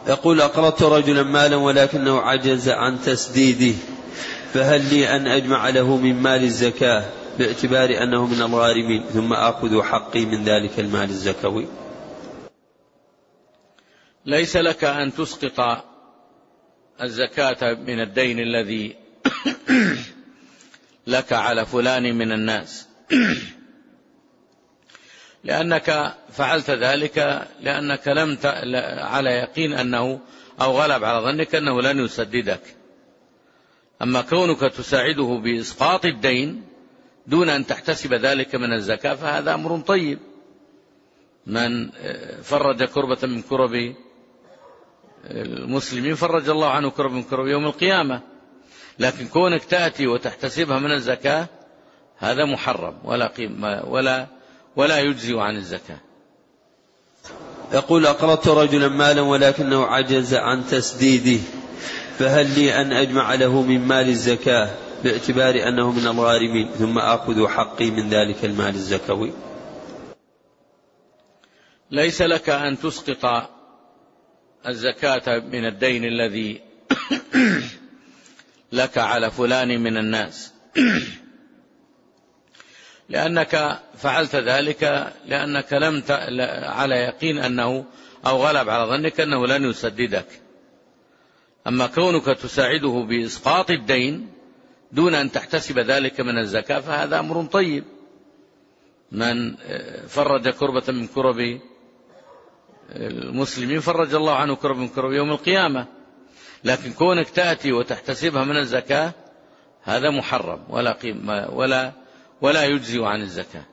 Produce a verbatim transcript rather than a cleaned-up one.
يقول: أقرضت رجلا مالا ولكنه عجز عن تسديده، فهل لي أن أجمع له من مال الزكاة باعتبار أنه من الغارمين ثم آخذ حقي من ذلك المال الزكوي؟ ليس لك أن تسقط الزكاة من الدين الذي لك على فلان من الناس، لأنك فعلت ذلك لأنك لم ت... على يقين أنه أو غلب على ظنك أنه لن يسددك. أما كونك تساعده بإسقاط الدين دون أن تحتسب ذلك من الزكاة فهذا أمر طيب. من فرج كربة من كرب المسلمين فرج الله عنه كرب من كرب يوم القيامة. لكن كونك تأتي وتحتسبها من الزكاة هذا محرم ولا قيمة ولا ولا يجزي عن الزكاة. يقول: أقرضت رجلا مالا ولكنه عجز عن تسديده، فهل لي أن أجمع له من مال الزكاة باعتبار أنه من الغارمين ثم آخذ حقي من ذلك المال الزكوي؟ ليس لك أن تسقط الزكاة من الدين الذي لك على فلان من الناس، لأنك فعلت ذلك لأنك لم ت... على يقين أنه أو غلب على ظنك أنه لن يسددك. أما كونك تساعده بإسقاط الدين دون أن تحتسب ذلك من الزكاة فهذا أمر طيب. من فرج كربة من كرب المسلمين فرج الله عنه كرب من كرب يوم القيامة. لكن كونك تأتي وتحتسبها من الزكاة هذا محرم ولا قيمة ولا ولا يجزي عن الزكاة.